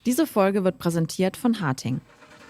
Diese Folge wird präsentiert von Harting.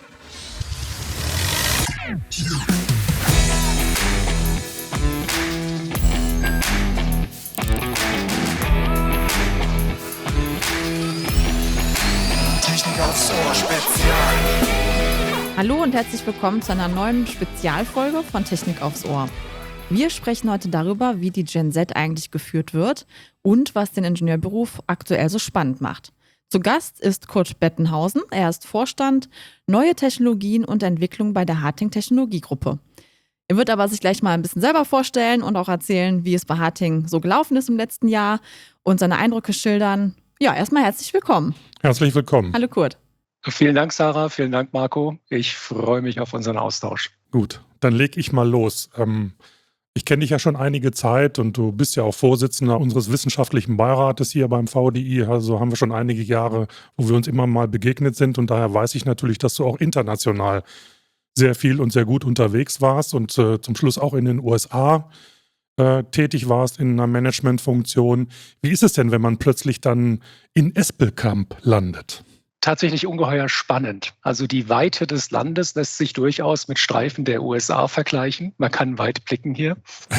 Technik aufs Ohr Spezial. Hallo und herzlich willkommen zu einer neuen Spezialfolge von Technik aufs Ohr. Wir sprechen heute darüber, wie die Gen Z eigentlich geführt wird und was den Ingenieurberuf aktuell so spannend macht. Zu Gast ist Kurt Bettenhausen. Er ist Vorstand Neue Technologien und Entwicklung bei der Harting Technologiegruppe. Er wird aber sich gleich mal ein bisschen selber vorstellen und auch erzählen, wie es bei Harting so gelaufen ist im letzten Jahr und seine Eindrücke schildern. Ja, erstmal herzlich willkommen. Herzlich willkommen. Hallo Kurt. Vielen Dank, Sarah. Vielen Dank, Marco. Ich freue mich auf unseren Austausch. Gut, dann leg ich mal los. Ich kenne dich ja schon einige Zeit und du bist ja auch Vorsitzender unseres wissenschaftlichen Beirates hier beim VDI. Also haben wir schon einige Jahre, wo wir uns immer mal begegnet sind. Und daher weiß ich natürlich, dass du auch international sehr viel und sehr gut unterwegs warst und zum Schluss auch in den USA tätig warst in einer Managementfunktion. Wie ist es denn, wenn man plötzlich dann in Espelkamp landet? Tatsächlich ungeheuer spannend. Also die Weite des Landes lässt sich durchaus mit Streifen der USA vergleichen. Man kann weit blicken hier.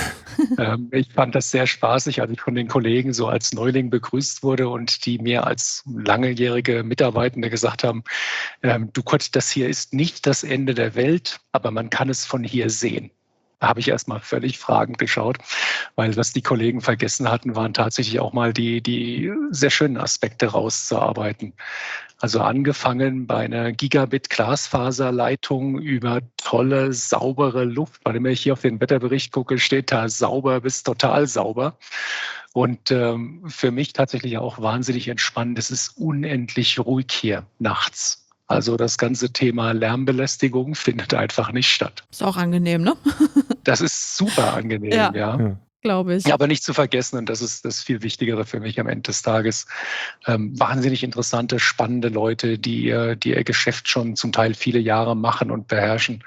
Ich fand das sehr spaßig, als ich von den Kollegen so als Neuling begrüßt wurde und die mir als langjährige Mitarbeitende gesagt haben, du Kurt, das hier ist nicht das Ende der Welt, aber man kann es von hier sehen. Da habe ich erstmal völlig fragend geschaut, weil was die Kollegen vergessen hatten, waren tatsächlich auch mal die sehr schönen Aspekte rauszuarbeiten. Also angefangen bei einer Gigabit-Glasfaserleitung über tolle, saubere Luft. Weil immer ich hier auf den Wetterbericht gucke, steht da sauber bis total sauber. Und für mich tatsächlich auch wahnsinnig entspannend. Es ist unendlich ruhig hier nachts. Also das ganze Thema Lärmbelästigung findet einfach nicht statt. Ist auch angenehm, ne? Das ist super angenehm, ja. Glaube ich. Aber nicht zu vergessen, und das ist das viel Wichtigere für mich am Ende des Tages, wahnsinnig interessante, spannende Leute, die ihr Geschäft schon zum Teil viele Jahre machen und beherrschen.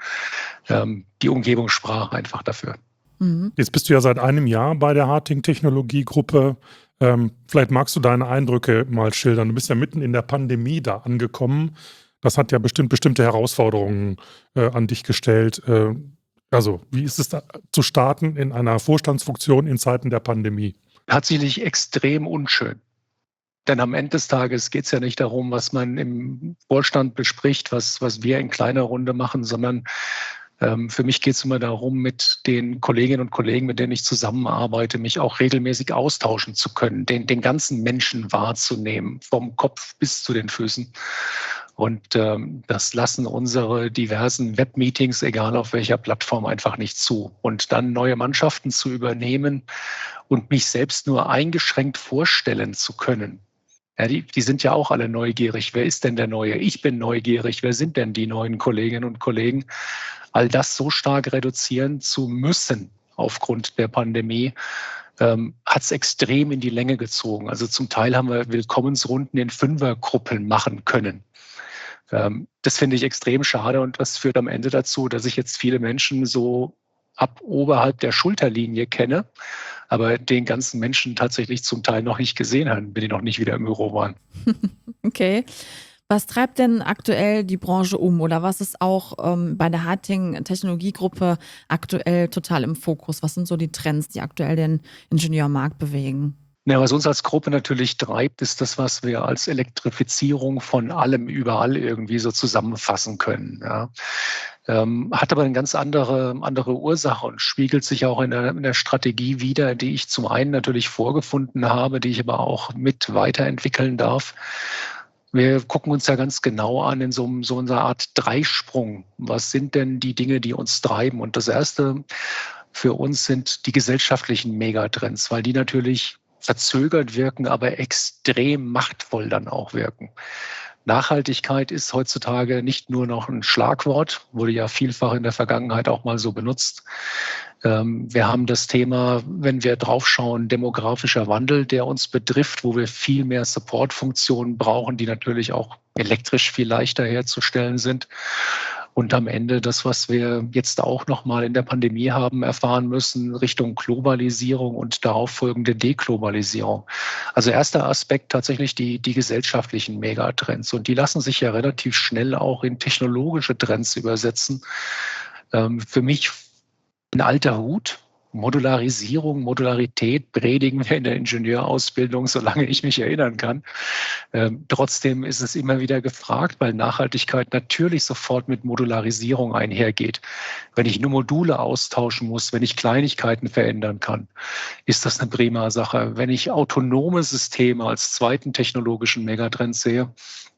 Die Umgebungssprache einfach dafür. Mhm. Jetzt bist du ja seit einem Jahr bei der Harting Technologiegruppe. Vielleicht magst du deine Eindrücke mal schildern. Du bist ja mitten in der Pandemie da angekommen. Das hat ja bestimmte Herausforderungen an dich gestellt. Also, wie ist es da zu starten in einer Vorstandsfunktion in Zeiten der Pandemie? Tatsächlich extrem unschön. Denn am Ende des Tages geht es ja nicht darum, was man im Vorstand bespricht, was wir in kleiner Runde machen, sondern für mich geht es immer darum, mit den Kolleginnen und Kollegen, mit denen ich zusammenarbeite, mich auch regelmäßig austauschen zu können, den ganzen Menschen wahrzunehmen, vom Kopf bis zu den Füßen. Und das lassen unsere diversen Webmeetings, egal auf welcher Plattform, einfach nicht zu. Und dann neue Mannschaften zu übernehmen und mich selbst nur eingeschränkt vorstellen zu können. Ja, die sind ja auch alle neugierig. Wer ist denn der Neue? Ich bin neugierig. Wer sind denn die neuen Kolleginnen und Kollegen? All das so stark reduzieren zu müssen aufgrund der Pandemie, hat es extrem in die Länge gezogen. Also zum Teil haben wir Willkommensrunden in Fünfergruppen machen können. Das finde ich extrem schade und das führt am Ende dazu, dass ich jetzt viele Menschen so ab oberhalb der Schulterlinie kenne, aber den ganzen Menschen tatsächlich zum Teil noch nicht gesehen haben, wenn die noch nicht wieder im Büro waren. Okay. Was treibt denn aktuell die Branche um oder was ist auch bei der Harting Technologiegruppe aktuell total im Fokus? Was sind so die Trends, die aktuell den Ingenieurmarkt bewegen? Ja, was uns als Gruppe natürlich treibt, ist das, was wir als Elektrifizierung von allem überall irgendwie so zusammenfassen können. Ja. Hat aber eine ganz andere Ursache und spiegelt sich auch in der Strategie wider, die ich zum einen natürlich vorgefunden habe, die ich aber auch mit weiterentwickeln darf. Wir gucken uns ja ganz genau an in so einer Art Dreisprung. Was sind denn die Dinge, die uns treiben? Und das Erste für uns sind die gesellschaftlichen Megatrends, weil die natürlich verzögert wirken, aber extrem machtvoll dann auch wirken. Nachhaltigkeit ist heutzutage nicht nur noch ein Schlagwort, wurde ja vielfach in der Vergangenheit auch mal so benutzt. Wir haben das Thema, wenn wir draufschauen, demografischer Wandel, der uns betrifft, wo wir viel mehr Supportfunktionen brauchen, die natürlich auch elektrisch viel leichter herzustellen sind. Und am Ende das, was wir jetzt auch nochmal in der Pandemie haben erfahren müssen, Richtung Globalisierung und darauf folgende Deglobalisierung. Also erster Aspekt tatsächlich die gesellschaftlichen Megatrends. Und die lassen sich ja relativ schnell auch in technologische Trends übersetzen. Für mich ein alter Hut. Modularisierung, Modularität predigen wir in der Ingenieurausbildung, solange ich mich erinnern kann. Trotzdem ist es immer wieder gefragt, weil Nachhaltigkeit natürlich sofort mit Modularisierung einhergeht. Wenn ich nur Module austauschen muss, wenn ich Kleinigkeiten verändern kann, ist das eine prima Sache. Wenn ich autonome Systeme als zweiten technologischen Megatrend sehe,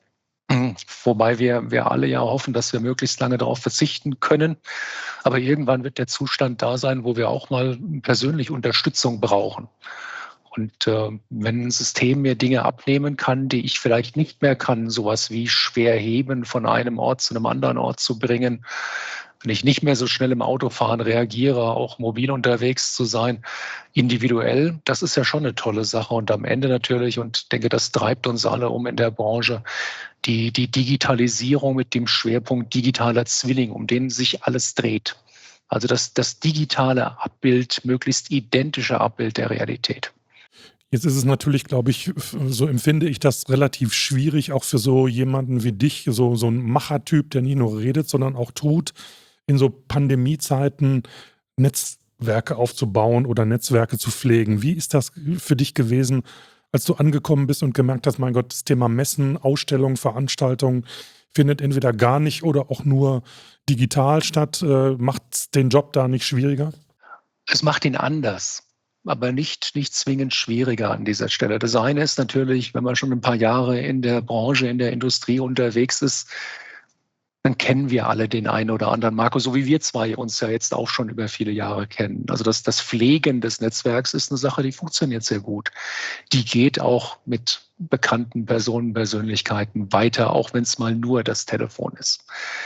wobei wir alle ja hoffen, dass wir möglichst lange darauf verzichten können. Aber irgendwann wird der Zustand da sein, wo wir auch mal persönlich Unterstützung brauchen. Und wenn ein System mir Dinge abnehmen kann, die ich vielleicht nicht mehr kann, sowas wie schwer heben, von einem Ort zu einem anderen Ort zu bringen, wenn ich nicht mehr so schnell im Autofahren reagiere, auch mobil unterwegs zu sein, individuell, das ist ja schon eine tolle Sache. Und am Ende natürlich, und ich denke, das treibt uns alle um in der Branche, die Digitalisierung mit dem Schwerpunkt digitaler Zwilling, um den sich alles dreht. Also das digitale Abbild, möglichst identische Abbild der Realität. Jetzt ist es natürlich, glaube ich, so empfinde ich das relativ schwierig, auch für so jemanden wie dich, so ein Machertyp, der nicht nur redet, sondern auch tut, in so Pandemiezeiten Netzwerke aufzubauen oder Netzwerke zu pflegen. Wie ist das für dich gewesen, als du angekommen bist und gemerkt hast, mein Gott, das Thema Messen, Ausstellungen, Veranstaltungen findet entweder gar nicht oder auch nur digital statt? Macht den Job da nicht schwieriger? Es macht ihn anders, aber nicht zwingend schwieriger an dieser Stelle. Das eine ist natürlich, wenn man schon ein paar Jahre in der Branche, in der Industrie unterwegs ist, dann kennen wir alle den einen oder anderen, Marco, so wie wir zwei uns ja jetzt auch schon über viele Jahre kennen. Also das Pflegen des Netzwerks ist eine Sache, die funktioniert sehr gut. Die geht auch mit bekannten Personen, Persönlichkeiten weiter, auch wenn es mal nur das Telefon ist.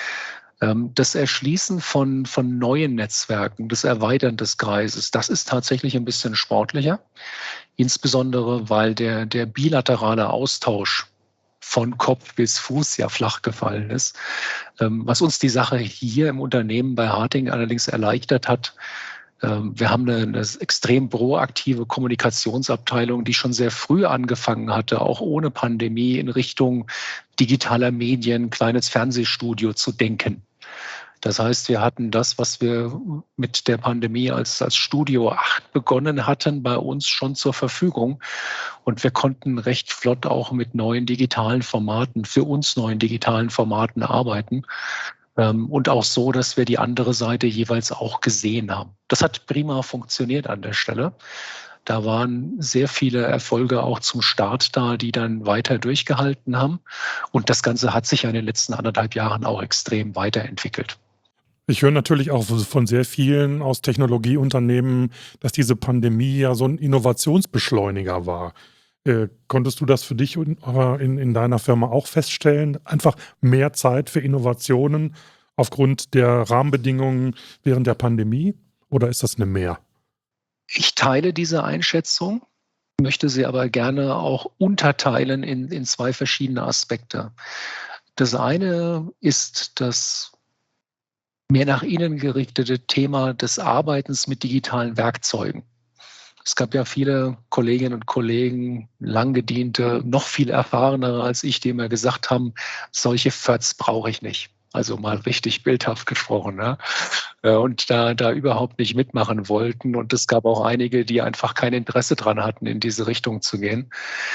Das Erschließen von neuen Netzwerken, das Erweitern des Kreises, das ist tatsächlich ein bisschen sportlicher, insbesondere weil der bilaterale Austausch von Kopf bis Fuß ja flach gefallen ist. Was uns die Sache hier im Unternehmen bei Harting allerdings erleichtert hat, wir haben eine extrem proaktive Kommunikationsabteilung, die schon sehr früh angefangen hatte, auch ohne Pandemie in Richtung digitaler Medien, kleines Fernsehstudio zu denken. Das heißt, wir hatten das, was wir mit der Pandemie als Studio 8 begonnen hatten, bei uns schon zur Verfügung. Und wir konnten recht flott auch mit neuen digitalen Formaten, für uns neuen digitalen Formaten arbeiten. Und auch so, dass wir die andere Seite jeweils auch gesehen haben. Das hat prima funktioniert an der Stelle. Da waren sehr viele Erfolge auch zum Start da, die dann weiter durchgehalten haben. Und das Ganze hat sich ja in den letzten 1,5 Jahren auch extrem weiterentwickelt. Ich höre natürlich auch von sehr vielen aus Technologieunternehmen, dass diese Pandemie ja so ein Innovationsbeschleuniger war. Konntest du das für dich in deiner Firma auch feststellen? Einfach mehr Zeit für Innovationen aufgrund der Rahmenbedingungen während der Pandemie? Oder ist das eine Mehr? Ich teile diese Einschätzung, möchte sie aber gerne auch unterteilen in zwei verschiedene Aspekte. Das eine ist das mehr nach innen gerichtete Thema des Arbeitens mit digitalen Werkzeugen. Es gab ja viele Kolleginnen und Kollegen, langgediente, noch viel erfahrenere als ich, die immer gesagt haben, solche FÖTs brauche ich nicht. Also mal richtig bildhaft gesprochen. Ne? Und da überhaupt nicht mitmachen wollten. Und es gab auch einige, die einfach kein Interesse dran hatten, in diese Richtung zu gehen.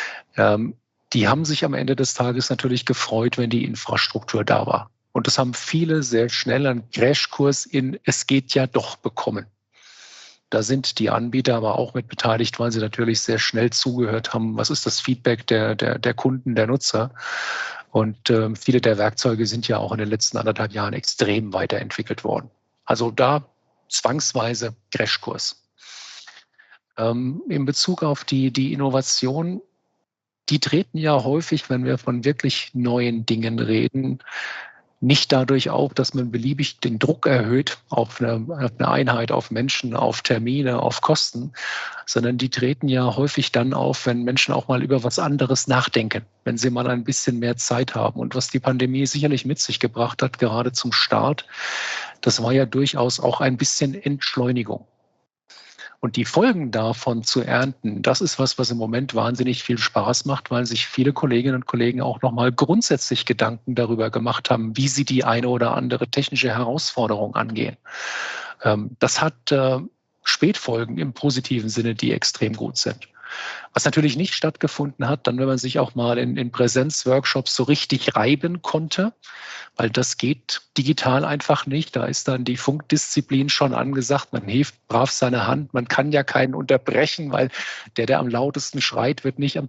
Die haben sich am Ende des Tages natürlich gefreut, wenn die Infrastruktur da war. Und das haben viele sehr schnell einen Crashkurs in "Es geht ja doch" bekommen. Da sind die Anbieter aber auch mit beteiligt, weil sie natürlich sehr schnell zugehört haben, was ist das Feedback der Kunden, der Nutzer. Und viele der Werkzeuge sind ja auch in den letzten 1,5 Jahren extrem weiterentwickelt worden. Also da zwangsweise Crashkurs. In Bezug auf die Innovation, die treten ja häufig, wenn wir von wirklich neuen Dingen reden, Nicht dadurch auch, dass man beliebig den Druck erhöht auf eine Einheit, auf Menschen, auf Termine, auf Kosten, sondern die treten ja häufig dann auf, wenn Menschen auch mal über was anderes nachdenken, wenn sie mal ein bisschen mehr Zeit haben. Und was die Pandemie sicherlich mit sich gebracht hat, gerade zum Start, das war ja durchaus auch ein bisschen Entschleunigung. Und die Folgen davon zu ernten, das ist was im Moment wahnsinnig viel Spaß macht, weil sich viele Kolleginnen und Kollegen auch nochmal grundsätzlich Gedanken darüber gemacht haben, wie sie die eine oder andere technische Herausforderung angehen. Das hat Spätfolgen im positiven Sinne, die extrem gut sind. Was natürlich nicht stattgefunden hat, dann wenn man sich auch mal in Präsenzworkshops so richtig reiben konnte, weil das geht digital einfach nicht. Da ist dann die Funkdisziplin schon angesagt. Man hebt brav seine Hand. Man kann ja keinen unterbrechen, weil der am lautesten schreit, wird nicht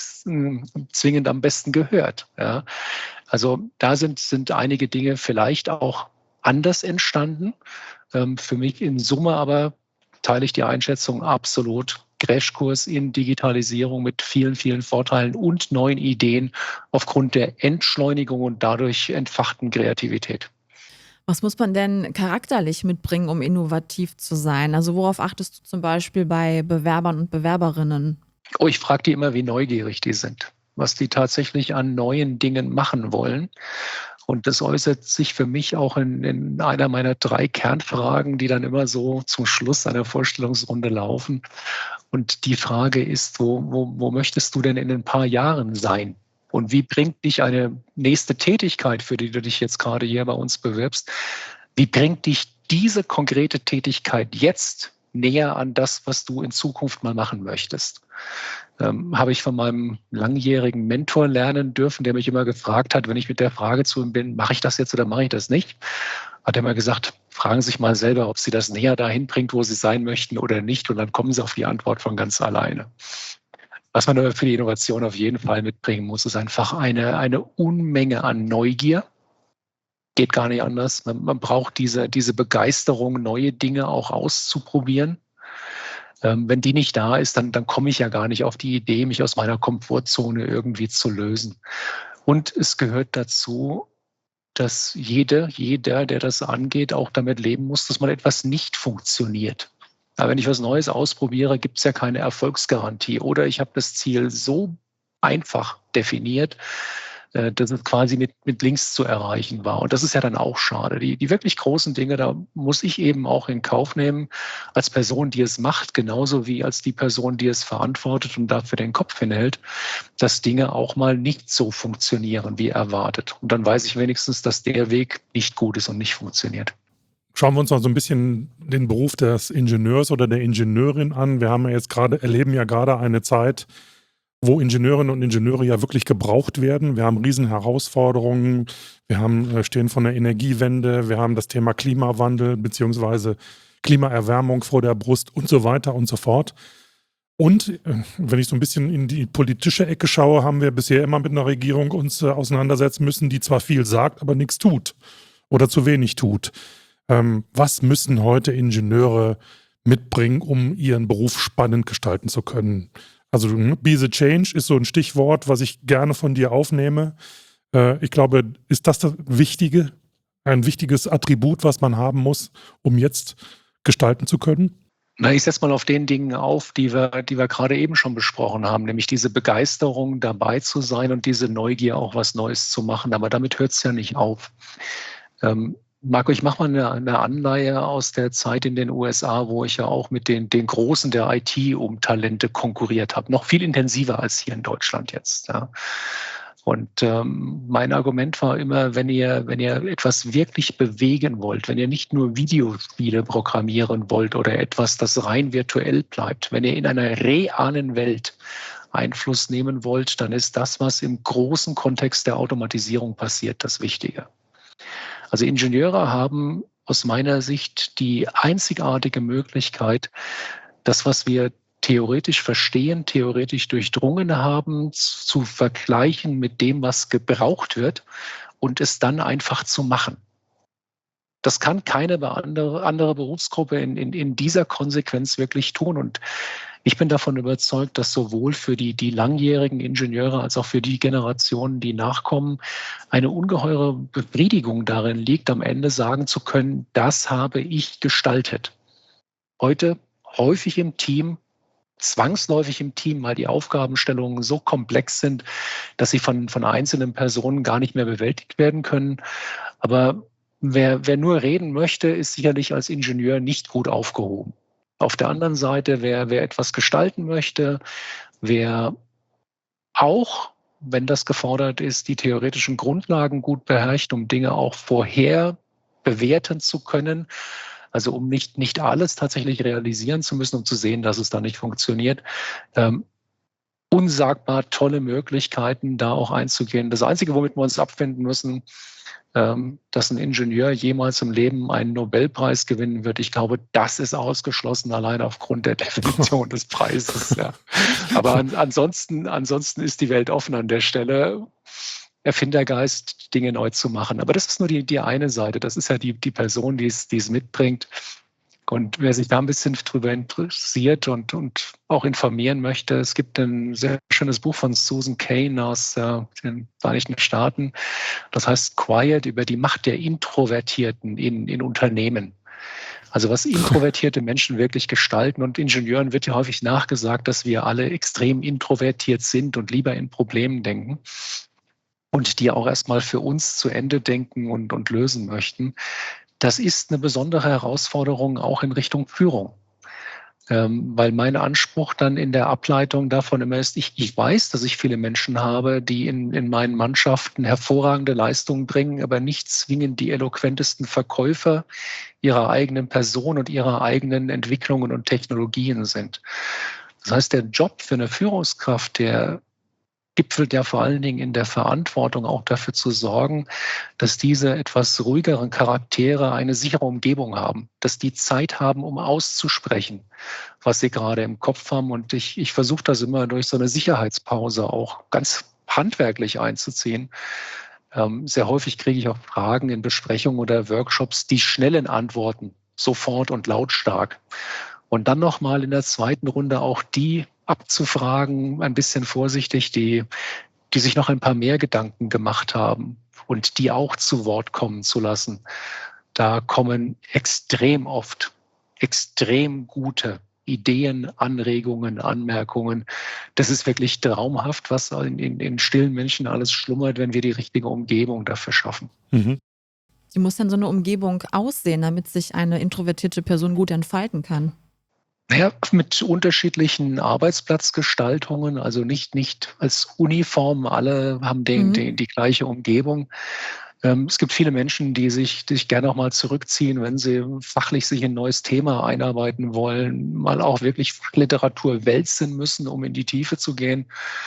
zwingend am besten gehört. Ja. Also da sind einige Dinge vielleicht auch anders entstanden. Für mich in Summe aber teile ich die Einschätzung absolut. Crashkurs in Digitalisierung mit vielen, vielen Vorteilen und neuen Ideen aufgrund der Entschleunigung und dadurch entfachten Kreativität. Was muss man denn charakterlich mitbringen, um innovativ zu sein? Also worauf achtest du zum Beispiel bei Bewerbern und Bewerberinnen? Oh, ich frage die immer, wie neugierig die sind, was die tatsächlich an neuen Dingen machen wollen. Und das äußert sich für mich auch in einer meiner 3 Kernfragen, die dann immer so zum Schluss einer Vorstellungsrunde laufen. Und die Frage ist, wo möchtest du denn in ein paar Jahren sein? Und wie bringt dich eine nächste Tätigkeit, für die du dich jetzt gerade hier bei uns bewirbst, wie bringt dich diese konkrete Tätigkeit jetzt näher an das, was du in Zukunft mal machen möchtest? Habe ich von meinem langjährigen Mentor lernen dürfen, der mich immer gefragt hat, wenn ich mit der Frage zu ihm bin, mache ich das jetzt oder mache ich das nicht? Hat er immer gesagt, fragen Sie sich mal selber, ob Sie das näher dahin bringt, wo Sie sein möchten oder nicht. Und dann kommen Sie auf die Antwort von ganz alleine. Was man aber für die Innovation auf jeden Fall mitbringen muss, ist einfach eine Unmenge an Neugier. Geht gar nicht anders. Man braucht diese Begeisterung, neue Dinge auch auszuprobieren. Wenn die nicht da ist, dann komme ich ja gar nicht auf die Idee, mich aus meiner Komfortzone irgendwie zu lösen. Und es gehört dazu, dass jeder, der das angeht, auch damit leben muss, dass man etwas nicht funktioniert. Aber wenn ich was Neues ausprobiere, gibt es ja keine Erfolgsgarantie. Oder ich habe das Ziel so einfach definiert, dass es quasi mit links zu erreichen war. Und das ist ja dann auch schade. Die wirklich großen Dinge, da muss ich eben auch in Kauf nehmen, als Person, die es macht, genauso wie als die Person, die es verantwortet und dafür den Kopf hinhält, dass Dinge auch mal nicht so funktionieren, wie erwartet. Und dann weiß ich wenigstens, dass der Weg nicht gut ist und nicht funktioniert. Schauen wir uns mal so ein bisschen den Beruf des Ingenieurs oder der Ingenieurin an. Wir erleben ja gerade eine Zeit, wo Ingenieurinnen und Ingenieure ja wirklich gebraucht werden. Wir haben riesen Herausforderungen. Wir stehen vor einer Energiewende. Wir haben das Thema Klimawandel bzw. Klimaerwärmung vor der Brust und so weiter und so fort. Und wenn ich so ein bisschen in die politische Ecke schaue, haben wir bisher immer mit einer Regierung uns auseinandersetzen müssen, die zwar viel sagt, aber nichts tut oder zu wenig tut. Was müssen heute Ingenieure mitbringen, um ihren Beruf spannend gestalten zu können? Also Be the Change ist so ein Stichwort, was ich gerne von dir aufnehme. Ich glaube, ist das Wichtige, ein wichtiges Attribut, was man haben muss, um jetzt gestalten zu können? Na, ich setze mal auf den Dingen auf, die wir gerade eben schon besprochen haben, nämlich diese Begeisterung, dabei zu sein und diese Neugier, auch was Neues zu machen. Aber damit hört es ja nicht auf. Marco, ich mache mal eine Anleihe aus der Zeit in den USA, wo ich ja auch mit den Großen der IT um Talente konkurriert habe. Noch viel intensiver als hier in Deutschland jetzt. Ja. Und mein Argument war immer, wenn ihr etwas wirklich bewegen wollt, wenn ihr nicht nur Videospiele programmieren wollt oder etwas, das rein virtuell bleibt, wenn ihr in einer realen Welt Einfluss nehmen wollt, dann ist das, was im großen Kontext der Automatisierung passiert, das Wichtige. Also Ingenieure haben aus meiner Sicht die einzigartige Möglichkeit, das, was wir theoretisch verstehen, theoretisch durchdrungen haben, zu vergleichen mit dem, was gebraucht wird und es dann einfach zu machen. Das kann keine andere Berufsgruppe in dieser Konsequenz wirklich tun. Und ich bin davon überzeugt, dass sowohl für die langjährigen Ingenieure als auch für die Generationen, die nachkommen, eine ungeheure Befriedigung darin liegt, am Ende sagen zu können, das habe ich gestaltet. Heute häufig im Team, zwangsläufig im Team, weil die Aufgabenstellungen so komplex sind, dass sie von einzelnen Personen gar nicht mehr bewältigt werden können. Aber wer nur reden möchte, ist sicherlich als Ingenieur nicht gut aufgehoben. Auf der anderen Seite, wer etwas gestalten möchte, wer auch, wenn das gefordert ist, die theoretischen Grundlagen gut beherrscht, um Dinge auch vorher bewerten zu können, also um nicht alles tatsächlich realisieren zu müssen, um zu sehen, dass es da nicht funktioniert. Unsagbar tolle Möglichkeiten, da auch einzugehen. Das Einzige, womit wir uns abfinden müssen, dass ein Ingenieur jemals im Leben einen Nobelpreis gewinnen wird. Ich glaube, das ist ausgeschlossen, allein aufgrund der Definition des Preises. Ja. Aber ansonsten ist die Welt offen an der Stelle. Erfindergeist, Dinge neu zu machen. Aber das ist nur die eine Seite. Das ist ja die Person, die es mitbringt. Und wer sich da ein bisschen drüber interessiert und auch informieren möchte, es gibt ein sehr schönes Buch von Susan Cain aus den Vereinigten Staaten. Das heißt Quiet, über die Macht der Introvertierten in Unternehmen. Also was introvertierte Menschen wirklich gestalten. Und Ingenieuren wird ja häufig nachgesagt, dass wir alle extrem introvertiert sind und lieber in Problemen denken. Und die auch erstmal für uns zu Ende denken und lösen möchten. Das ist eine besondere Herausforderung auch in Richtung Führung. Weil mein Anspruch dann in der Ableitung davon immer ist, ich weiß, dass ich viele Menschen habe, die in meinen Mannschaften hervorragende Leistungen bringen, aber nicht zwingend die eloquentesten Verkäufer ihrer eigenen Person und ihrer eigenen Entwicklungen und Technologien sind. Das heißt, der Job für eine Führungskraft, der gipfelt ja vor allen Dingen in der Verantwortung, auch dafür zu sorgen, dass diese etwas ruhigeren Charaktere eine sichere Umgebung haben, dass die Zeit haben, um auszusprechen, was sie gerade im Kopf haben. Und ich versuche das immer durch so eine Sicherheitspause auch ganz handwerklich einzuziehen. Sehr häufig kriege ich auch Fragen in Besprechungen oder Workshops, die schnellen Antworten, sofort und lautstark. Und dann nochmal in der zweiten Runde auch die abzufragen, ein bisschen vorsichtig, die sich noch ein paar mehr Gedanken gemacht haben und die auch zu Wort kommen zu lassen. Da kommen extrem oft extrem gute Ideen, Anregungen, Anmerkungen. Das ist wirklich traumhaft, was in stillen Menschen alles schlummert, wenn wir die richtige Umgebung dafür schaffen. Mhm. Wie muss denn so eine Umgebung aussehen, damit sich eine introvertierte Person gut entfalten kann? Naja, mit unterschiedlichen Arbeitsplatzgestaltungen, also nicht als Uniform, alle haben die gleiche Umgebung. Es gibt viele Menschen, die sich gerne auch mal zurückziehen, wenn sie fachlich sich in ein neues Thema einarbeiten wollen, mal auch wirklich Fachliteratur wälzen müssen, um in die Tiefe zu gehen,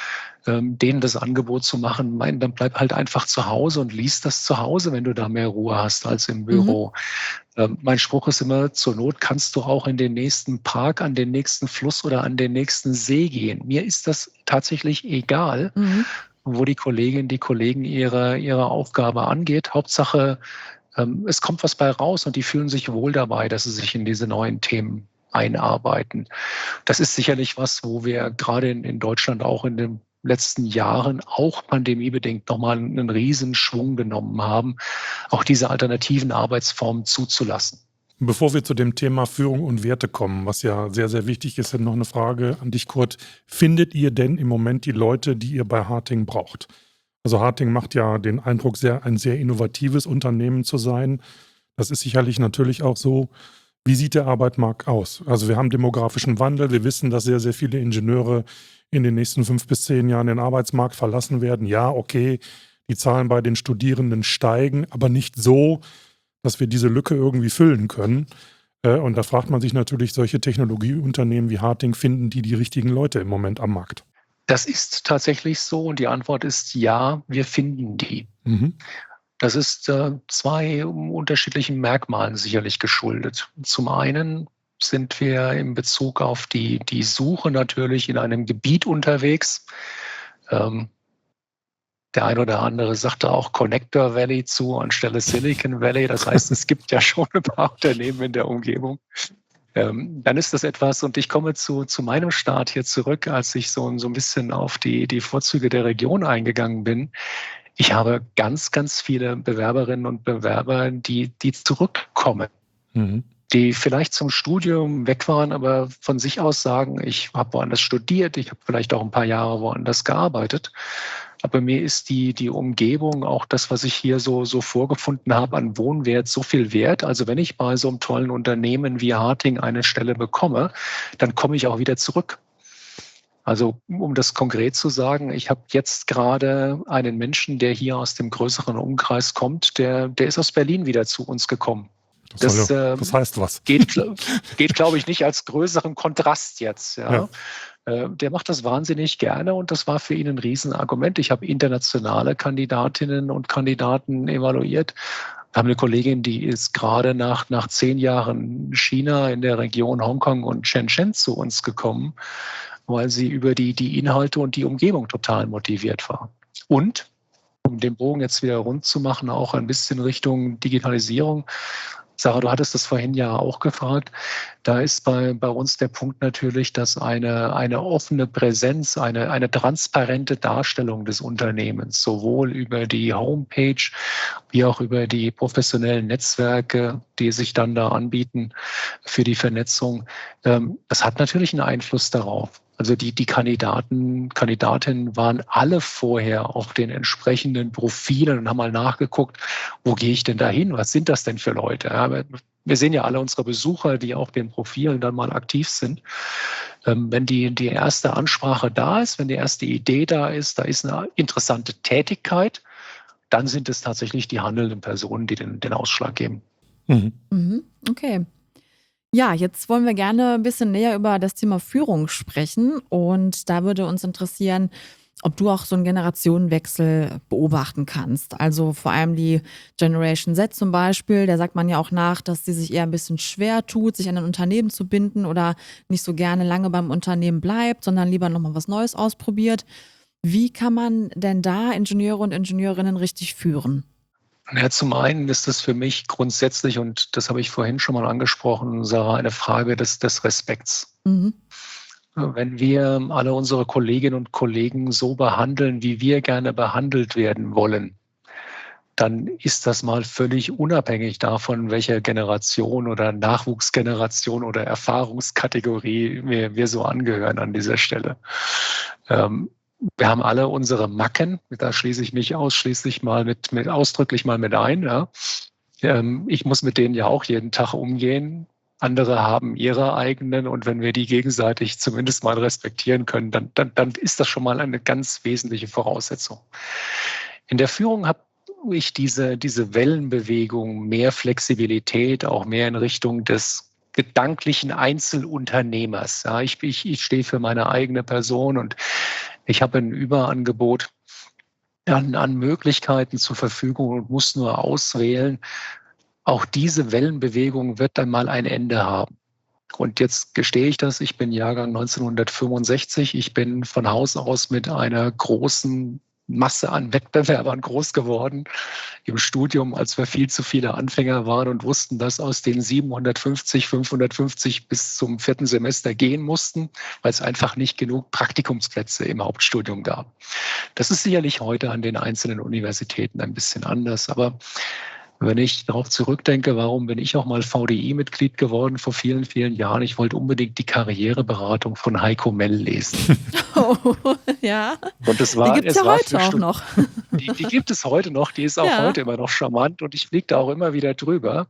denen das Angebot zu machen, dann bleib halt einfach zu Hause und lies das zu Hause, wenn du da mehr Ruhe hast als im Büro. Mein Spruch ist immer, zur Not kannst du auch in den nächsten Park, an den nächsten Fluss oder an den nächsten See gehen. Mir ist das tatsächlich egal, wo die Kolleginnen, die Kollegen ihre Aufgabe angeht. Hauptsache, es kommt was bei raus und die fühlen sich wohl dabei, dass sie sich in diese neuen Themen einarbeiten. Das ist sicherlich was, wo wir gerade in Deutschland auch in den letzten Jahren, auch pandemiebedingt, nochmal einen riesen Schwung genommen haben, auch diese alternativen Arbeitsformen zuzulassen. Bevor wir zu dem Thema Führung und Werte kommen, was ja sehr, sehr wichtig ist, noch eine Frage an dich, Kurt. Findet ihr denn im Moment die Leute, die ihr bei Harting braucht? Also Harting macht ja den Eindruck, ein sehr innovatives Unternehmen zu sein. Das ist sicherlich natürlich auch so. Wie sieht der Arbeitsmarkt aus? Also wir haben demografischen Wandel. Wir wissen, dass sehr, sehr viele Ingenieure in den nächsten 5 bis 10 Jahren den Arbeitsmarkt verlassen werden. Ja, okay, die Zahlen bei den Studierenden steigen, aber nicht so, dass wir diese Lücke irgendwie füllen können. Und da fragt man sich natürlich, solche Technologieunternehmen wie Harting, finden die richtigen Leute im Moment am Markt? Das ist tatsächlich so und die Antwort ist ja, wir finden die. Das ist 2 unterschiedlichen Merkmalen sicherlich geschuldet. Zum einen sind wir in Bezug auf die Suche natürlich in einem Gebiet unterwegs, Der ein oder andere sagte auch Connector Valley zu anstelle Silicon Valley. Das heißt, es gibt ja schon ein paar Unternehmen in der Umgebung. Dann ist das etwas, und ich komme zu meinem Start hier zurück, als ich so ein bisschen auf die Vorzüge der Region eingegangen bin. Ich habe ganz, ganz viele Bewerberinnen und Bewerber, die zurückkommen, die vielleicht zum Studium weg waren, aber von sich aus sagen, ich habe woanders studiert, ich habe vielleicht auch ein paar Jahre woanders gearbeitet. Aber mir ist die Umgebung, auch das, was ich hier so vorgefunden habe an Wohnwert, so viel wert. Also wenn ich bei so einem tollen Unternehmen wie Harting eine Stelle bekomme, dann komme ich auch wieder zurück. Also um das konkret zu sagen, ich habe jetzt gerade einen Menschen, der hier aus dem größeren Umkreis kommt, der ist aus Berlin wieder zu uns gekommen. Das heißt was. Geht glaube ich, nicht als größeren Kontrast jetzt. Ja. Der macht das wahnsinnig gerne und das war für ihn ein Riesenargument. Ich habe internationale Kandidatinnen und Kandidaten evaluiert. Wir haben eine Kollegin, die ist gerade nach 10 Jahren China in der Region Hongkong und Shenzhen zu uns gekommen, weil sie über die Inhalte und die Umgebung total motiviert war. Und, um den Bogen jetzt wieder rund zu machen, auch ein bisschen Richtung Digitalisierung. Sarah, du hattest das vorhin ja auch gefragt. Da ist bei uns der Punkt natürlich, dass eine offene Präsenz, eine transparente Darstellung des Unternehmens, sowohl über die Homepage wie auch über die professionellen Netzwerke, die sich dann da anbieten für die Vernetzung, das hat natürlich einen Einfluss darauf. Also die Kandidatinnen waren alle vorher auf den entsprechenden Profilen und haben mal nachgeguckt, wo gehe ich denn da hin? Was sind das denn für Leute? Ja, wir sehen ja alle unsere Besucher, die auf den Profilen dann mal aktiv sind. Wenn die erste Ansprache da ist, wenn die erste Idee da ist eine interessante Tätigkeit, dann sind es tatsächlich die handelnden Personen, die den Ausschlag geben. Okay. Ja, jetzt wollen wir gerne ein bisschen näher über das Thema Führung sprechen. Und da würde uns interessieren, ob du auch so einen Generationenwechsel beobachten kannst. Also vor allem die Generation Z zum Beispiel, der sagt man ja auch nach, dass sie sich eher ein bisschen schwer tut, sich an ein Unternehmen zu binden oder nicht so gerne lange beim Unternehmen bleibt, sondern lieber nochmal was Neues ausprobiert. Wie kann man denn da Ingenieure und Ingenieurinnen richtig führen? Ja, zum einen ist das für mich grundsätzlich, und das habe ich vorhin schon mal angesprochen, Sarah, eine Frage des Respekts. Wenn wir alle unsere Kolleginnen und Kollegen so behandeln, wie wir gerne behandelt werden wollen, dann ist das mal völlig unabhängig davon, welcher Generation oder Nachwuchsgeneration oder Erfahrungskategorie wir so angehören an dieser Stelle. Wir haben alle unsere Macken, da schließe ich mich ausschließlich mal ausdrücklich mal mit ein. Ja. Ich muss mit denen ja auch jeden Tag umgehen. Andere haben ihre eigenen, und wenn wir die gegenseitig zumindest mal respektieren können, dann ist das schon mal eine ganz wesentliche Voraussetzung. In der Führung habe ich diese Wellenbewegung, mehr Flexibilität, auch mehr in Richtung des gedanklichen Einzelunternehmers. Ja, ich stehe für meine eigene Person und ich habe ein Überangebot an Möglichkeiten zur Verfügung und muss nur auswählen. Auch diese Wellenbewegung wird dann mal ein Ende haben. Und jetzt gestehe ich das, ich bin Jahrgang 1965. Ich bin von Haus aus mit einer großen Masse an Wettbewerbern groß geworden im Studium, als wir viel zu viele Anfänger waren und wussten, dass aus den 750, 550 bis zum 4. Semester gehen mussten, weil es einfach nicht genug Praktikumsplätze im Hauptstudium gab. Das ist sicherlich heute an den einzelnen Universitäten ein bisschen anders, aber wenn ich darauf zurückdenke, warum bin ich auch mal VDI-Mitglied geworden vor vielen, vielen Jahren? Ich wollte unbedingt die Karriereberatung von Heiko Mell lesen. Oh, ja. Und die gibt es ja heute auch noch. Die gibt es heute noch, die ist auch heute immer noch charmant und ich fliege da auch immer wieder drüber.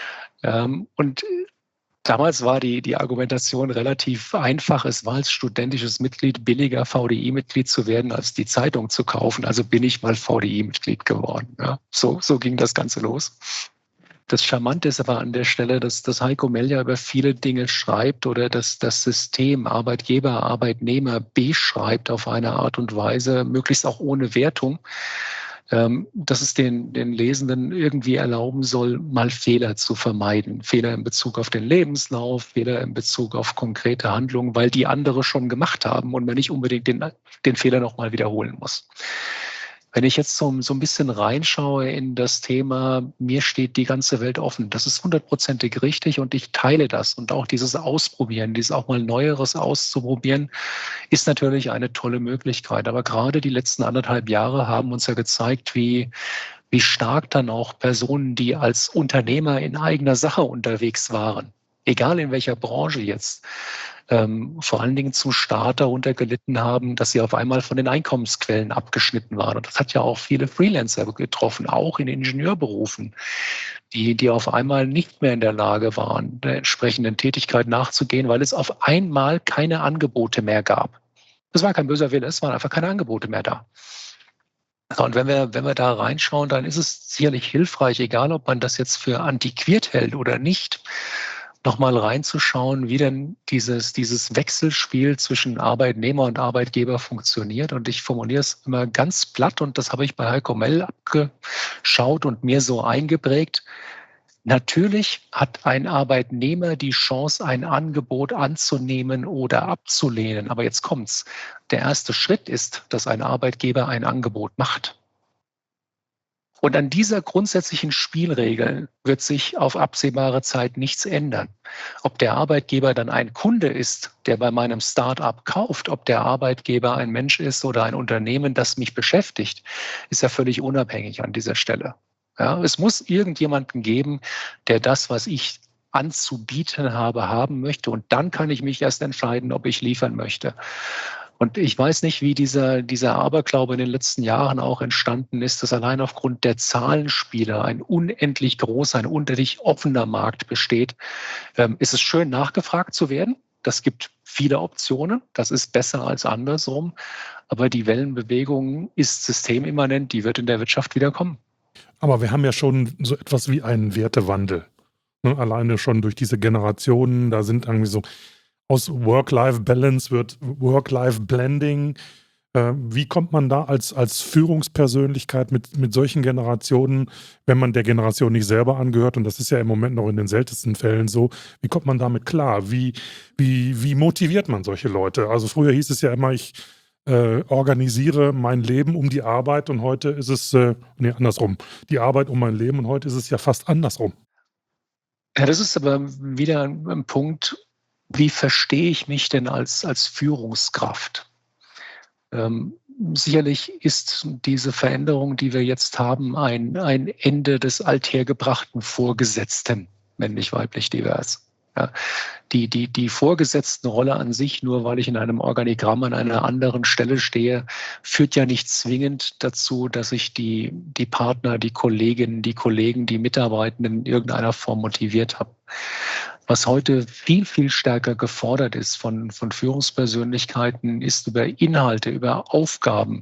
Und damals war die Argumentation relativ einfach. Es war als studentisches Mitglied billiger, VDI-Mitglied zu werden, als die Zeitung zu kaufen. Also bin ich mal VDI-Mitglied geworden. Ja, so ging das Ganze los. Das Charmante ist aber an der Stelle, dass Heiko Mell ja über viele Dinge schreibt oder dass das System Arbeitgeber, Arbeitnehmer beschreibt auf eine Art und Weise, möglichst auch ohne Wertung, dass es den Lesenden irgendwie erlauben soll, mal Fehler zu vermeiden. Fehler in Bezug auf den Lebenslauf, Fehler in Bezug auf konkrete Handlungen, weil die andere schon gemacht haben und man nicht unbedingt den Fehler nochmal wiederholen muss. Wenn ich jetzt so ein bisschen reinschaue in das Thema, mir steht die ganze Welt offen, das ist 100%ig richtig und ich teile das. Und auch dieses Ausprobieren, dieses auch mal Neueres auszuprobieren, ist natürlich eine tolle Möglichkeit. Aber gerade die letzten 1,5 Jahre haben uns ja gezeigt, wie stark dann auch Personen, die als Unternehmer in eigener Sache unterwegs waren, egal in welcher Branche jetzt, vor allen Dingen zum Start darunter gelitten haben, dass sie auf einmal von den Einkommensquellen abgeschnitten waren. Und das hat ja auch viele Freelancer getroffen, auch in Ingenieurberufen, die auf einmal nicht mehr in der Lage waren, der entsprechenden Tätigkeit nachzugehen, weil es auf einmal keine Angebote mehr gab. Das war kein böser Wille, es waren einfach keine Angebote mehr da. Und wenn wir da reinschauen, dann ist es sicherlich hilfreich, egal ob man das jetzt für antiquiert hält oder nicht, nochmal reinzuschauen, wie denn dieses Wechselspiel zwischen Arbeitnehmer und Arbeitgeber funktioniert. Und ich formuliere es immer ganz platt, und das habe ich bei Heiko Mell abgeschaut und mir so eingeprägt. Natürlich hat ein Arbeitnehmer die Chance, ein Angebot anzunehmen oder abzulehnen. Aber jetzt kommt's. Der erste Schritt ist, dass ein Arbeitgeber ein Angebot macht. Und an dieser grundsätzlichen Spielregel wird sich auf absehbare Zeit nichts ändern. Ob der Arbeitgeber dann ein Kunde ist, der bei meinem Start-up kauft, ob der Arbeitgeber ein Mensch ist oder ein Unternehmen, das mich beschäftigt, ist ja völlig unabhängig an dieser Stelle. Ja, es muss irgendjemanden geben, der das, was ich anzubieten habe, haben möchte. Und dann kann ich mich erst entscheiden, ob ich liefern möchte. Und ich weiß nicht, wie dieser Aberglaube in den letzten Jahren auch entstanden ist, dass allein aufgrund der Zahlenspiele ein unendlich großer, ein unendlich offener Markt besteht. Ist es schön, nachgefragt zu werden. Das gibt viele Optionen. Das ist besser als andersrum. Aber die Wellenbewegung ist systemimmanent. Die wird in der Wirtschaft wieder kommen. Aber wir haben ja schon so etwas wie einen Wertewandel. Ne? Alleine schon durch diese Generationen, da sind irgendwie so, aus Work-Life-Balance wird Work-Life-Blending. Wie kommt man da als Führungspersönlichkeit mit solchen Generationen, wenn man der Generation nicht selber angehört, und das ist ja im Moment noch in den seltensten Fällen so, wie kommt man damit klar? Wie motiviert man solche Leute? Also früher hieß es ja immer, ich organisiere mein Leben um die Arbeit, und heute ist es, andersrum, die Arbeit um mein Leben, und heute ist es ja fast andersrum. Ja, das ist aber wieder ein Punkt, wie verstehe ich mich denn als Führungskraft? Sicherlich ist diese Veränderung, die wir jetzt haben, ein Ende des althergebrachten Vorgesetzten, männlich, weiblich, divers. Ja, die Vorgesetztenrolle an sich, nur weil ich in einem Organigramm an einer anderen Stelle stehe, führt ja nicht zwingend dazu, dass ich die Partner, die Kolleginnen, die Kollegen, die Mitarbeitenden in irgendeiner Form motiviert habe. Was heute viel, viel stärker gefordert ist von Führungspersönlichkeiten, ist über Inhalte, über Aufgaben,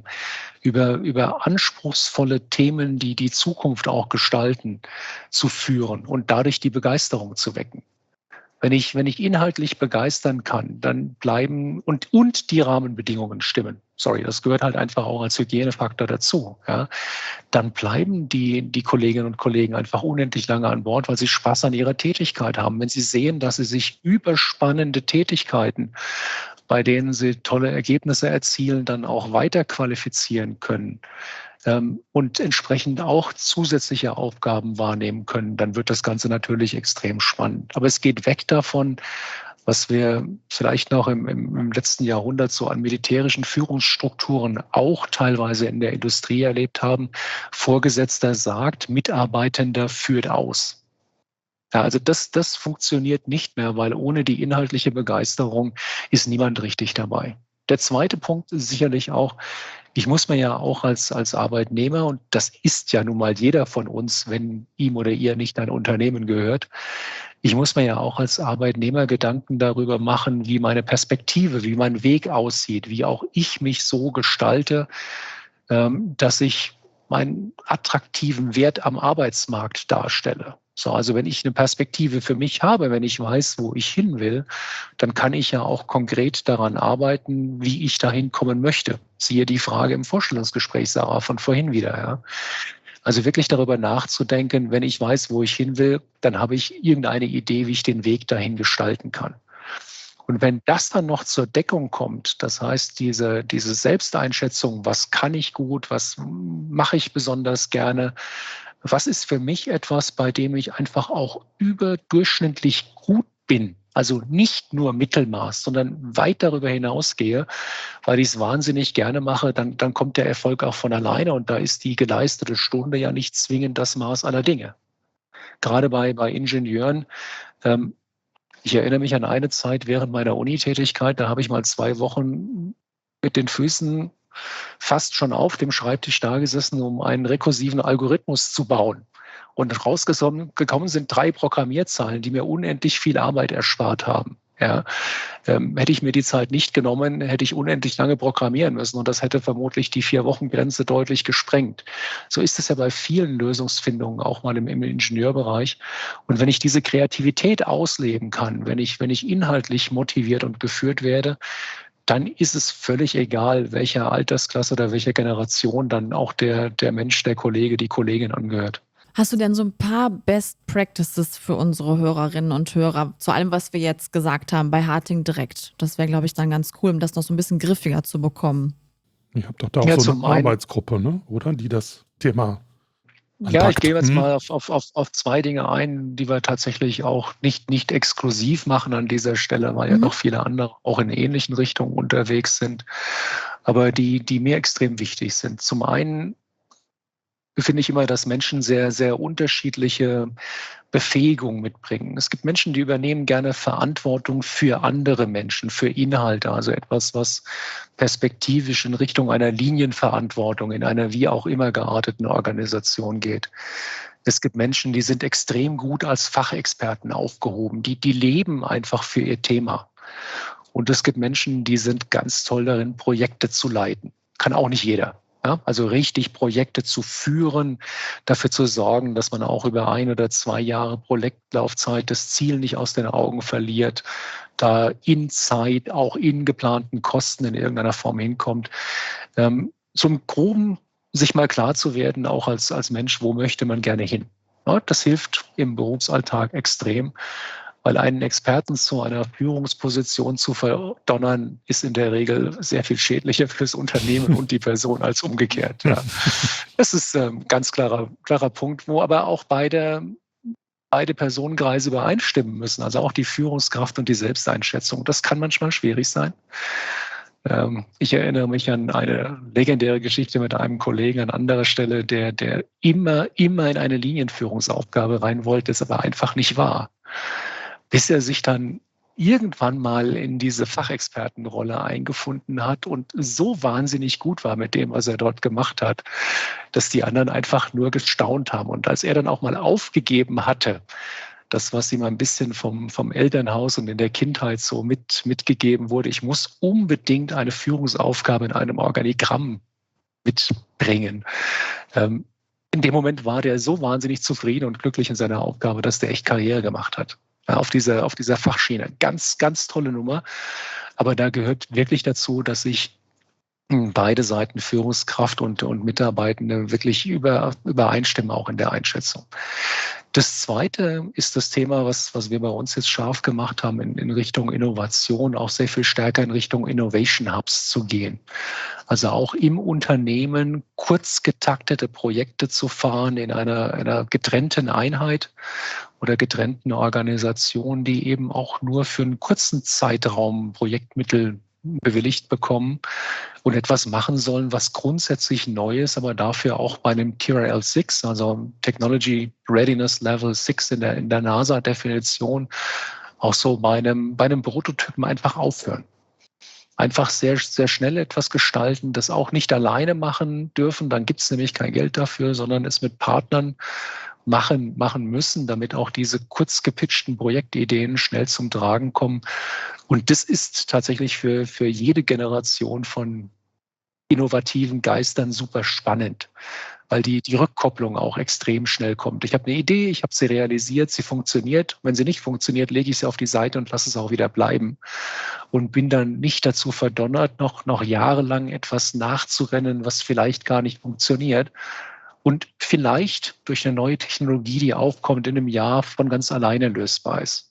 über anspruchsvolle Themen, die die Zukunft auch gestalten, zu führen und dadurch die Begeisterung zu wecken. Wenn ich inhaltlich begeistern kann, dann bleiben und die Rahmenbedingungen stimmen. Sorry, das gehört halt einfach auch als Hygienefaktor dazu. Ja. Dann bleiben die Kolleginnen und Kollegen einfach unendlich lange an Bord, weil sie Spaß an ihrer Tätigkeit haben. Wenn sie sehen, dass sie sich überspannende Tätigkeiten, bei denen sie tolle Ergebnisse erzielen, dann auch weiter qualifizieren können und entsprechend auch zusätzliche Aufgaben wahrnehmen können, dann wird das Ganze natürlich extrem spannend. Aber es geht weg davon, was wir vielleicht noch im letzten Jahrhundert so an militärischen Führungsstrukturen auch teilweise in der Industrie erlebt haben. Vorgesetzter sagt, Mitarbeitender führt aus. Ja, also das funktioniert nicht mehr, weil ohne die inhaltliche Begeisterung ist niemand richtig dabei. Der zweite Punkt ist sicherlich auch, ich muss mir ja auch als Arbeitnehmer, und das ist ja nun mal jeder von uns, wenn ihm oder ihr nicht ein Unternehmen gehört, ich muss mir ja auch als Arbeitnehmer Gedanken darüber machen, wie meine Perspektive, wie mein Weg aussieht, wie auch ich mich so gestalte, dass ich meinen attraktiven Wert am Arbeitsmarkt darstelle. So, also wenn ich eine Perspektive für mich habe, wenn ich weiß, wo ich hin will, dann kann ich ja auch konkret daran arbeiten, wie ich dahin kommen möchte. Siehe die Frage im Vorstellungsgespräch, Sarah, von vorhin wieder. Ja. Also wirklich darüber nachzudenken, wenn ich weiß, wo ich hin will, dann habe ich irgendeine Idee, wie ich den Weg dahin gestalten kann. Und wenn das dann noch zur Deckung kommt, das heißt, diese Selbsteinschätzung, was kann ich gut, was mache ich besonders gerne, was ist für mich etwas, bei dem ich einfach auch überdurchschnittlich gut bin, also nicht nur Mittelmaß, sondern weit darüber hinausgehe, weil ich es wahnsinnig gerne mache, dann kommt der Erfolg auch von alleine und da ist die geleistete Stunde ja nicht zwingend das Maß aller Dinge. Gerade bei Ingenieuren, ich erinnere mich an eine Zeit während meiner Unitätigkeit, da habe ich mal 2 Wochen mit den Füßen fast schon auf dem Schreibtisch da gesessen, um einen rekursiven Algorithmus zu bauen. Und rausgekommen sind 3 Programmierzeilen, die mir unendlich viel Arbeit erspart haben. Ja, hätte ich mir die Zeit nicht genommen, hätte ich unendlich lange programmieren müssen und das hätte vermutlich die 4-Wochen-Grenze deutlich gesprengt. So ist es ja bei vielen Lösungsfindungen, auch mal im Ingenieurbereich. Und wenn ich diese Kreativität ausleben kann, wenn ich inhaltlich motiviert und geführt werde, dann ist es völlig egal, welcher Altersklasse oder welcher Generation dann auch der Mensch, der Kollege, die Kollegin angehört. Hast du denn so ein paar Best Practices für unsere Hörerinnen und Hörer, zu allem, was wir jetzt gesagt haben, bei Harting direkt? Das wäre, glaube ich, dann ganz cool, um das noch so ein bisschen griffiger zu bekommen. Ich habe doch da auch Ja, so zum eine einen- Arbeitsgruppe, ne? Oder? Die das Thema Ja, ich anpackt. gehe jetzt mal auf 2 Dinge ein, die wir tatsächlich auch nicht exklusiv machen an dieser Stelle, weil ja noch viele andere auch in ähnlichen Richtungen unterwegs sind, aber die mir extrem wichtig sind. Zum einen finde ich immer, dass Menschen sehr, sehr unterschiedliche Befähigungen mitbringen. Es gibt Menschen, die übernehmen gerne Verantwortung für andere Menschen, für Inhalte, also etwas, was perspektivisch in Richtung einer Linienverantwortung in einer wie auch immer gearteten Organisation geht. Es gibt Menschen, die sind extrem gut als Fachexperten aufgehoben, die leben einfach für ihr Thema. Und es gibt Menschen, die sind ganz toll darin, Projekte zu leiten. Kann auch nicht jeder. Ja, also richtig Projekte zu führen, dafür zu sorgen, dass man auch über 1 oder 2 Jahre Projektlaufzeit das Ziel nicht aus den Augen verliert, da in Zeit, auch in geplanten Kosten in irgendeiner Form hinkommt. Zum Groben sich mal klar zu werden, auch als Mensch, wo möchte man gerne hin? Ja, das hilft im Berufsalltag extrem. Weil einen Experten zu einer Führungsposition zu verdonnern, ist in der Regel sehr viel schädlicher fürs Unternehmen und die Person als umgekehrt. Ja. Das ist ein ganz klarer Punkt, wo aber auch beide Personenkreise übereinstimmen müssen, also auch die Führungskraft und die Selbsteinschätzung. Das kann manchmal schwierig sein. Ich erinnere mich an eine legendäre Geschichte mit einem Kollegen an anderer Stelle, der immer in eine Linienführungsaufgabe rein wollte, es aber einfach nicht war. Bis er sich dann irgendwann mal in diese Fachexpertenrolle eingefunden hat und so wahnsinnig gut war mit dem, was er dort gemacht hat, dass die anderen einfach nur gestaunt haben. Und als er dann auch mal aufgegeben hatte, das, was ihm ein bisschen vom Elternhaus und in der Kindheit so mitgegeben wurde, ich muss unbedingt eine Führungsaufgabe in einem Organigramm mitbringen. In dem Moment war der so wahnsinnig zufrieden und glücklich in seiner Aufgabe, dass der echt Karriere gemacht hat. Ja, auf dieser Fachschiene. Ganz, ganz tolle Nummer. Aber da gehört wirklich dazu, dass sich beide Seiten, Führungskraft und Mitarbeitende, wirklich übereinstimmen, auch in der Einschätzung. Das Zweite ist das Thema, was wir bei uns jetzt scharf gemacht haben, in Richtung Innovation, auch sehr viel stärker in Richtung Innovation Hubs zu gehen. Also auch im Unternehmen kurz getaktete Projekte zu fahren in einer getrennten Einheit oder getrennten Organisation, die eben auch nur für einen kurzen Zeitraum Projektmittel bewilligt bekommen und etwas machen sollen, was grundsätzlich neu ist, aber dafür auch bei einem TRL 6, also Technology Readiness Level 6 in der NASA-Definition, auch so bei einem Prototypen einfach aufhören. Einfach sehr, sehr schnell etwas gestalten, das auch nicht alleine machen dürfen, dann gibt es nämlich kein Geld dafür, sondern es mit Partnern machen müssen, damit auch diese kurz gepitchten Projektideen schnell zum Tragen kommen. Und das ist tatsächlich für jede Generation von innovativen Geistern super spannend, weil die Rückkopplung auch extrem schnell kommt. Ich habe eine Idee, ich habe sie realisiert, sie funktioniert. Wenn sie nicht funktioniert, lege ich sie auf die Seite und lasse es auch wieder bleiben und bin dann nicht dazu verdonnert, noch jahrelang etwas nachzurennen, was vielleicht gar nicht funktioniert. Und vielleicht durch eine neue Technologie, die aufkommt, in einem Jahr von ganz alleine lösbar ist.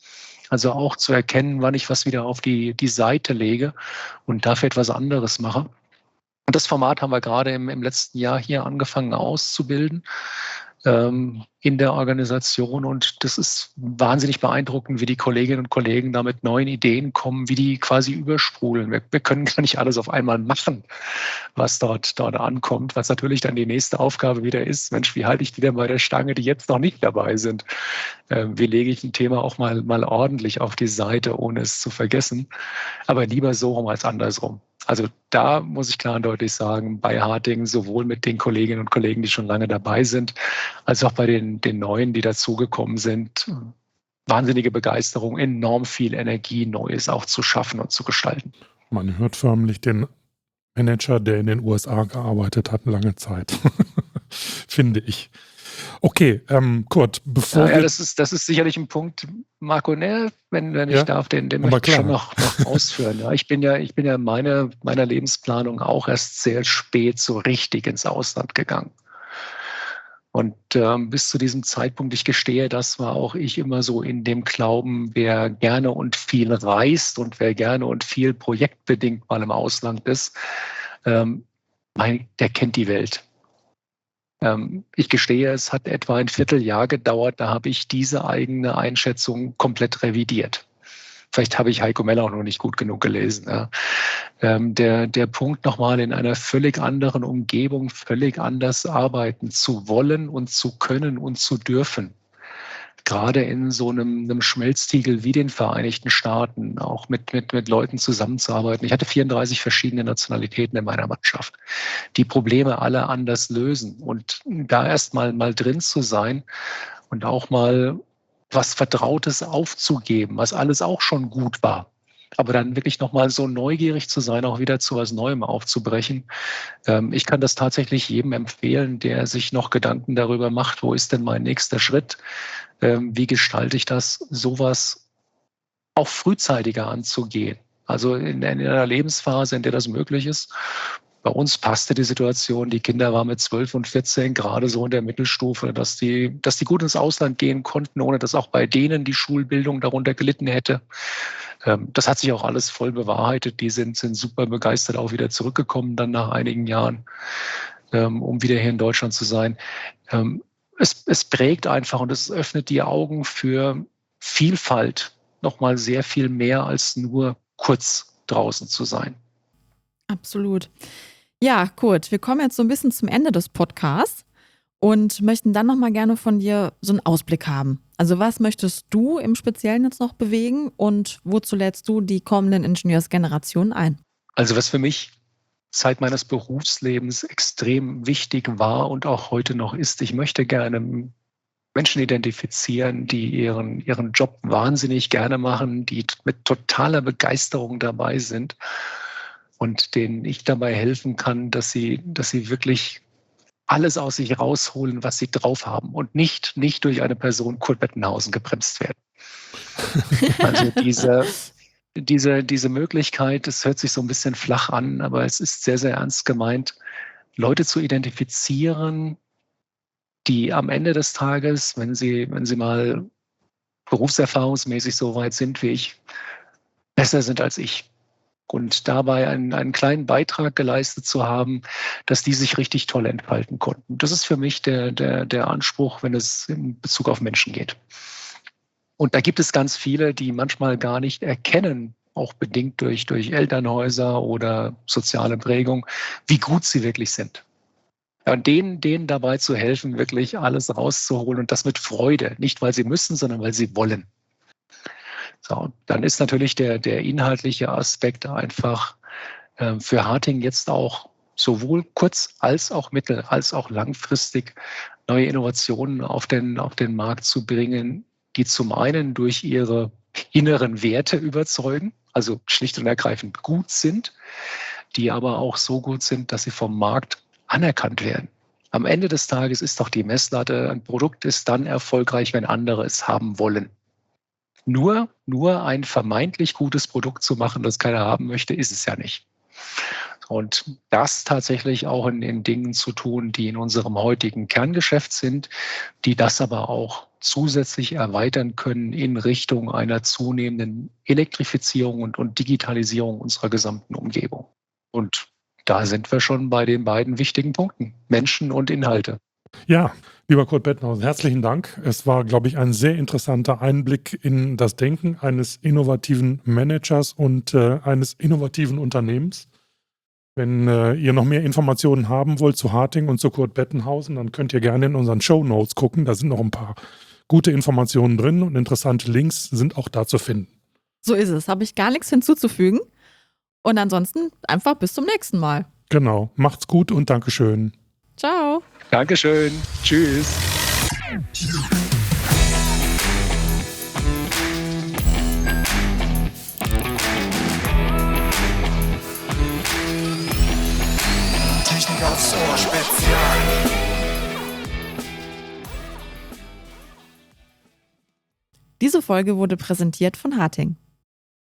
Also auch zu erkennen, wann ich was wieder auf die Seite lege und dafür etwas anderes mache. Und das Format haben wir gerade im letzten Jahr hier angefangen auszubilden in der Organisation. Und das ist wahnsinnig beeindruckend, wie die Kolleginnen und Kollegen da mit neuen Ideen kommen, wie die quasi übersprudeln. Wir können gar nicht alles auf einmal machen, was dort ankommt, was natürlich dann die nächste Aufgabe wieder ist. Mensch, wie halte ich die denn bei der Stange, die jetzt noch nicht dabei sind? Wie lege ich ein Thema auch mal ordentlich auf die Seite, ohne es zu vergessen? Aber lieber so rum als andersrum. Also da muss ich klar und deutlich sagen, bei Harting, sowohl mit den Kolleginnen und Kollegen, die schon lange dabei sind, als auch bei den Neuen, die dazugekommen sind, wahnsinnige Begeisterung, enorm viel Energie, Neues auch zu schaffen und zu gestalten. Man hört förmlich den Manager, der in den USA gearbeitet hat, lange Zeit, finde ich. Okay, Kurt, bevor wir... Das ist sicherlich ein Punkt, Marco, ne, wenn ich darf, den möchte ich schon noch ausführen. Ja, ich bin ja in meiner Lebensplanung auch erst sehr spät so richtig ins Ausland gegangen. Und bis zu diesem Zeitpunkt, ich gestehe, das war auch ich immer so in dem Glauben, wer gerne und viel reist und wer gerne und viel projektbedingt mal im Ausland ist, der kennt die Welt. Ich gestehe, es hat etwa ein Vierteljahr gedauert, da habe ich diese eigene Einschätzung komplett revidiert. Vielleicht habe ich Heiko Meller auch noch nicht gut genug gelesen. Ja. Der Punkt nochmal in einer völlig anderen Umgebung, völlig anders arbeiten zu wollen und zu können und zu dürfen. Gerade in so einem Schmelztiegel wie den Vereinigten Staaten, auch mit Leuten zusammenzuarbeiten. Ich hatte 34 verschiedene Nationalitäten in meiner Mannschaft, die Probleme alle anders lösen. Und da erst mal drin zu sein und auch mal was Vertrautes aufzugeben, was alles auch schon gut war. Aber dann wirklich nochmal so neugierig zu sein, auch wieder zu was Neuem aufzubrechen. Ich kann das tatsächlich jedem empfehlen, der sich noch Gedanken darüber macht, wo ist denn mein nächster Schritt? Wie gestalte ich das, sowas auch frühzeitiger anzugehen? Also in einer Lebensphase, in der das möglich ist. Bei uns passte die Situation, die Kinder waren mit 12 und 14 gerade so in der Mittelstufe, dass die gut ins Ausland gehen konnten, ohne dass auch bei denen die Schulbildung darunter gelitten hätte. Das hat sich auch alles voll bewahrheitet. Die sind super begeistert auch wieder zurückgekommen dann nach einigen Jahren, um wieder hier in Deutschland zu sein. Es prägt einfach und es öffnet die Augen für Vielfalt nochmal sehr viel mehr als nur kurz draußen zu sein. Absolut. Ja, Kurt, wir kommen jetzt so ein bisschen zum Ende des Podcasts und möchten dann nochmal gerne von dir so einen Ausblick haben. Also was möchtest du im Speziellen jetzt noch bewegen und wozu lädst du die kommenden Ingenieursgenerationen ein? Also was für mich Zeit meines Berufslebens extrem wichtig war und auch heute noch ist, ich möchte gerne Menschen identifizieren, die ihren Job wahnsinnig gerne machen, die mit totaler Begeisterung dabei sind und denen ich dabei helfen kann, dass sie wirklich alles aus sich rausholen, was sie drauf haben und nicht durch eine Person Kurt Bettenhausen gebremst werden. Also diese Möglichkeit, es hört sich so ein bisschen flach an, aber es ist sehr, sehr ernst gemeint, Leute zu identifizieren, die am Ende des Tages, wenn sie mal berufserfahrungsmäßig so weit sind wie ich, besser sind als ich. Und dabei einen kleinen Beitrag geleistet zu haben, dass die sich richtig toll entfalten konnten. Das ist für mich der Anspruch, wenn es in Bezug auf Menschen geht. Und da gibt es ganz viele, die manchmal gar nicht erkennen, auch bedingt durch Elternhäuser oder soziale Prägung, wie gut sie wirklich sind. Ja, und denen dabei zu helfen, wirklich alles rauszuholen und das mit Freude. Nicht, weil sie müssen, sondern weil sie wollen. So, dann ist natürlich der inhaltliche Aspekt einfach für Harting jetzt auch sowohl kurz- als auch mittel- als auch langfristig neue Innovationen auf den Markt zu bringen, die zum einen durch ihre inneren Werte überzeugen, also schlicht und ergreifend gut sind, die aber auch so gut sind, dass sie vom Markt anerkannt werden. Am Ende des Tages ist doch die Messlatte, ein Produkt ist dann erfolgreich, wenn andere es haben wollen. Nur ein vermeintlich gutes Produkt zu machen, das keiner haben möchte, ist es ja nicht. Und das tatsächlich auch in Dingen zu tun, die in unserem heutigen Kerngeschäft sind, die das aber auch zusätzlich erweitern können in Richtung einer zunehmenden Elektrifizierung und Digitalisierung unserer gesamten Umgebung. Und da sind wir schon bei den beiden wichtigen Punkten, Menschen und Inhalte. Ja, lieber Kurt Bettenhausen, herzlichen Dank. Es war, glaube ich, ein sehr interessanter Einblick in das Denken eines innovativen Managers und eines innovativen Unternehmens. Wenn ihr noch mehr Informationen haben wollt zu Harting und zu Kurt Bettenhausen, dann könnt ihr gerne in unseren Shownotes gucken. Da sind noch ein paar gute Informationen drin und interessante Links sind auch da zu finden. So ist es. Habe ich gar nichts hinzuzufügen. Und ansonsten einfach bis zum nächsten Mal. Genau. Macht's gut und Dankeschön. Ciao. Dankeschön. Tschüss. Technik aufs Ohr Spezial. Diese Folge wurde präsentiert von Harting.